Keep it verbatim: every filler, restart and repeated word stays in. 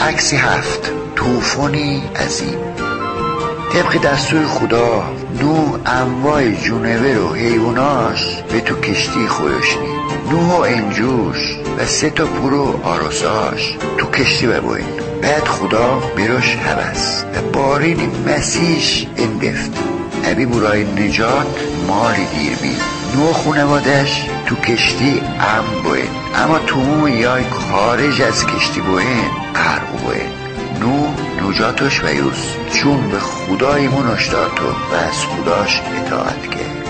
عکسی هفت، طوفانی عظیم. طبق دستور خدا نوح انواع جونور و حیواناش به تو کشتی خودشنی. نوح و انجوش و سه تا پور و آراساش تو کشتی ببوین. بعد خدا بروش هوس و بارین مسیش اندفت. ابی برای نجات مالی دیر بید. نوح خونوادش تو کشتی ام بوین، اما تو یای خارج از کشتی بوین غرق بوین. نوح نجاتش و یوس چون به خدایمون اشتاد و از خداش اطاعت کرد.